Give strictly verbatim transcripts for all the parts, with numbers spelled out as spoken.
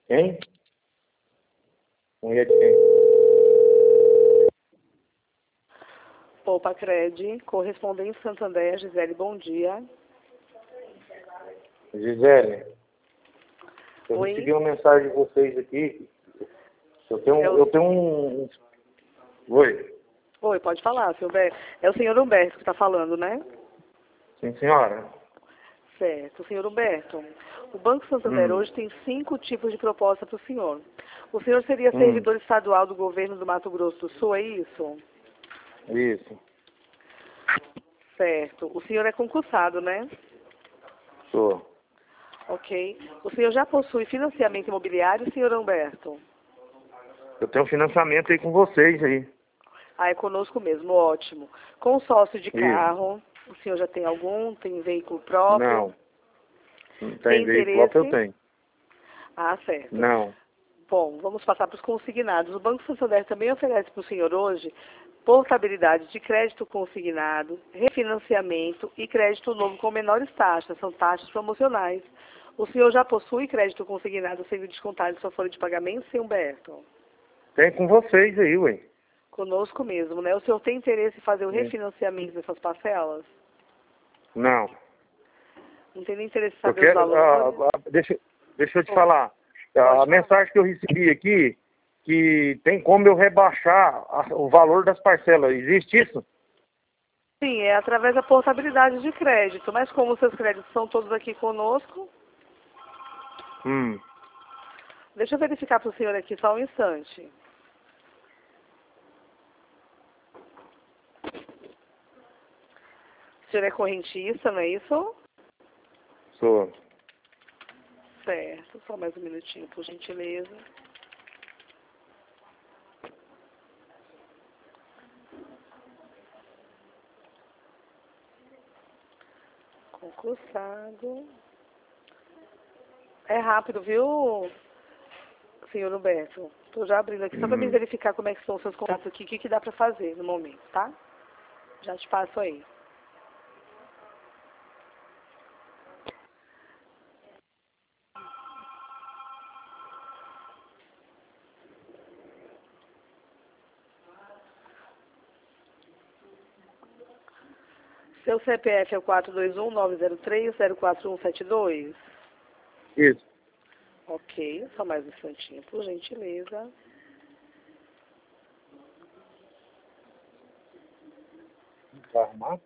Quem? Mulher de quem? Poupa Cred, correspondente Santander, Gisele, bom dia. Gisele, eu Oi? recebi uma mensagem de vocês aqui. Eu tenho, Eu- eu tenho um... um- Oi? Oi, pode falar, seu Humberto. É o senhor Humberto que está falando, né? Sim, senhora. Certo. Senhor Humberto, o Banco Santander Hum, hoje tem cinco tipos de proposta para o senhor. O senhor seria hum, servidor estadual do governo do Mato Grosso do Sul, é isso? isso. Certo. O senhor é concursado, né? Sou. Ok. O senhor já possui financiamento imobiliário, senhor Humberto? Eu tenho um financiamento aí com vocês aí. Ah, é conosco mesmo, ótimo. Consórcio de Isso. carro, o senhor já tem algum? Tem veículo próprio? Não. Não Tem tem veículo próprio, eu interesse? tenho. Ah, certo. Não. Bom, vamos passar para os consignados. O Banco Santander também oferece para o senhor hoje portabilidade de crédito consignado, refinanciamento e crédito novo com menores taxas, são taxas promocionais. O senhor já possui crédito consignado sendo descontado de sua folha de pagamento, senhor Humberto? Tem com vocês aí, ué. Conosco mesmo, né? O senhor tem interesse em fazer o Sim. refinanciamento dessas parcelas? Não. Não tem nem interesse em Eu saber os quero... ah, valores? ah, deixa, deixa eu te Oh, falar. pode A falar. mensagem que eu recebi aqui, que tem como eu rebaixar a- o valor das parcelas. Existe isso? Sim, é através da portabilidade de crédito, mas como os seus créditos são todos aqui conosco, Hum. deixa eu verificar para o senhor aqui só um instante. O senhor é correntista, não é isso? Sou. Certo, só mais um minutinho, por gentileza. Concursado. É rápido, viu, senhor Humberto? Estou já abrindo aqui só para me Uhum. verificar como é que são os seus contratos aqui, o que, que dá para fazer no momento, tá? Já te passo aí. Seu C P F é o quatro dois um nove zero três zero quatro um sete dois? Isso. Ok, só mais um instantinho, por gentileza. Vai arrumar?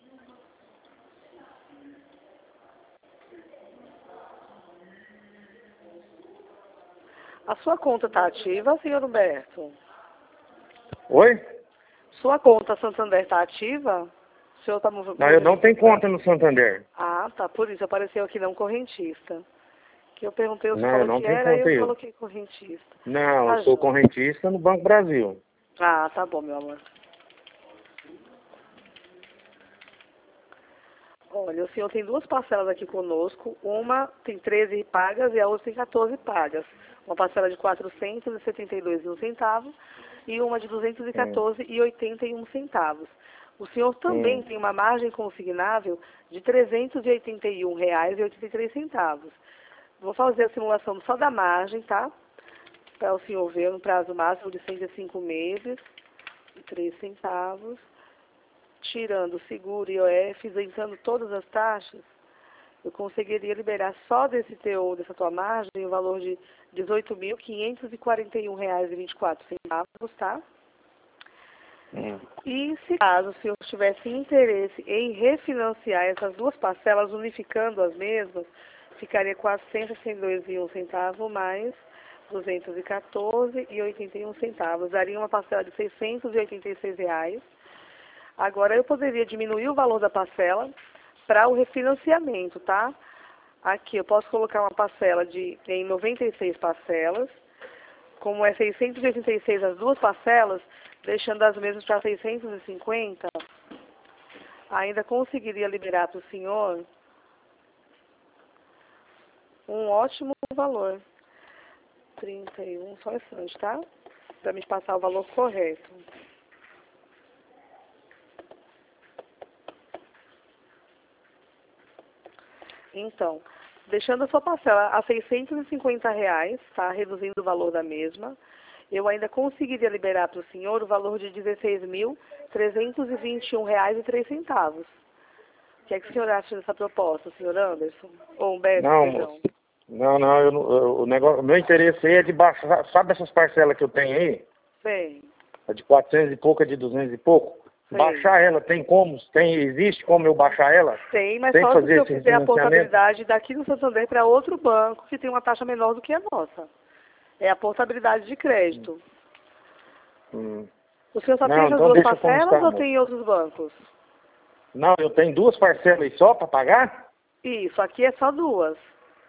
A sua conta está ativa, senhor Humberto? Oi? Sua conta Santander está ativa? O senhor está mov Não, eu não tenho movimentando? conta no Santander. Ah, tá, por isso apareceu aqui não correntista. Que eu perguntei, você Não, eu falou não que tenho era, aí conta eu aí. coloquei correntista. Não, eu Tá, sou joia. correntista no Banco Brasil. Ah, tá bom, meu amor. Olha, o senhor tem duas parcelas aqui conosco. Uma tem treze pagas e a outra tem quatorze pagas. Uma parcela de quatrocentos e setenta e dois e um centavo e uma de duzentos e Hum. quatorze e oitenta e um centavos. O senhor também Hum. tem uma margem consignável de trezentos e oitenta e um reais e oitenta e três centavos. Vou fazer a simulação só da margem, tá? Para o senhor ver no prazo máximo de cento e cinco meses e três centavos. Tirando o seguro e I O F, isentando todas as taxas, eu conseguiria liberar só desse teu, dessa tua margem, o valor de dezoito mil quinhentos e quarenta e um reais e vinte e quatro centavos, tá? Hum. E se caso o senhor tivesse interesse em refinanciar essas duas parcelas, unificando as mesmas, ficaria quatrocentos e sessenta e dois reais e um centavo mais duzentos e quatorze reais e oitenta e um centavos. Daria uma parcela de seiscentos e oitenta e seis reais. Agora eu poderia diminuir o valor da parcela para o refinanciamento, tá? Aqui eu posso colocar uma parcela de em noventa e seis parcelas, como é seiscentos e oitenta e seis as duas parcelas, deixando as mesmas para seiscentos e cinquenta, ainda conseguiria liberar para o senhor um ótimo valor. trinta e um, só um instante, tá? Para me passar o valor correto. Então, deixando a sua parcela a seiscentos e cinquenta reais, tá? Reduzindo o valor da mesma, eu ainda conseguiria liberar para o senhor o valor de dezesseis mil trezentos e vinte e um reais e três centavos. O que é que o senhor acha dessa proposta, senhor Anderson? Ou Humberto, Não, perdão. moço. Não, não, eu, não- eu- o negócio, o meu interesse aí é de baixar, sabe essas parcelas que eu tenho aí? Sei, A de quatrocentos e pouco, a de duzentos e pouco? sei. Baixar ela, tem como? Tem, existe como eu baixar ela? Tem, mas Sem só se o fazer senhor esse fizer a refinanciamento? portabilidade daqui do Santander para outro banco que tem uma taxa menor do que a nossa. É a portabilidade de crédito. Hum. O senhor só Não, tem essas então duas deixa como parcelas está, ou moço. tem em outros bancos? Não, eu tenho duas parcelas aí só para pagar? Isso, aqui é só duas.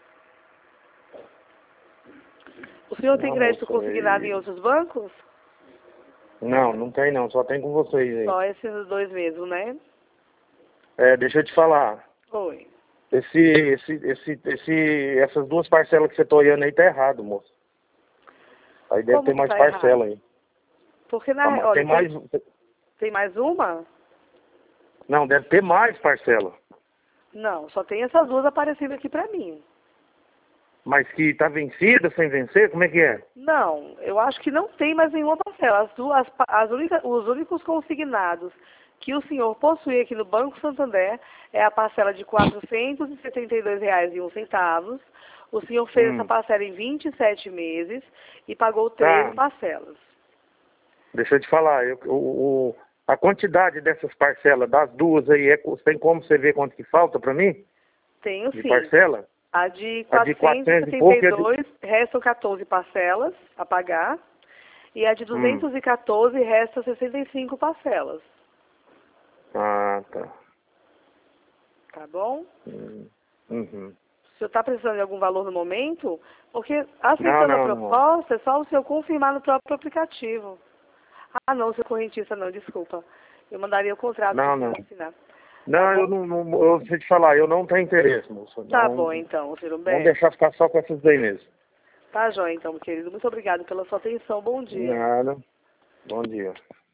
O senhor tem Não, crédito moço, consignado em aí... outros bancos? Não, não tem não, só tem com vocês aí. Só esses dois mesmo, né? É, deixa eu te falar. Oi. Esse, esse, esse, esse, essas duas parcelas que você tá olhando aí tá errado, moço. Aí deve Como ter que mais tá parcela errado? aí. Porque, na, Tá re- ma- olha, tem mais... tem, tem mais uma? Não, deve ter mais parcela. Não, só tem essas duas aparecendo aqui pra mim. Mas que tá vencida, sem vencer, como é que é? Não, eu acho que não tem mais nenhuma parcela. As duas, pa- as única, os únicos consignados que o senhor possui aqui no Banco Santander é a parcela de quatrocentos e setenta e dois reais e um centavo. O senhor fez Hum. essa parcela em vinte e sete meses e pagou Tá. três parcelas. Deixa eu te falar, eu, o, o- a quantidade dessas parcelas, das duas aí, é, tem como você ver quanto que falta pra mim? Tenho De sim. parcela? A de A de quatrocentos e quatrocentos e pouco setenta e e a de... dois restam quatorze parcelas a pagar. E a de Hum. duzentos e quatorze resta sessenta e cinco parcelas. Ah, tá. Tá bom? Hum. Uhum. O senhor está precisando de algum valor no momento? Porque Não, aceitando a não, não. proposta, é só o senhor confirmar no próprio aplicativo. Ah, não, seu correntista não, desculpa. Eu mandaria o contrato para Não, o senhor não. assinar. Não, Tá eu bom? não, não eu vou te falar, eu não tenho interesse, moço. Tá Não, bom, então, senhor vamos Humberto. deixar ficar só com essas daí mesmo. Tá, joia, então, querido. Muito obrigado pela sua atenção. Bom dia. Nada. Bom dia.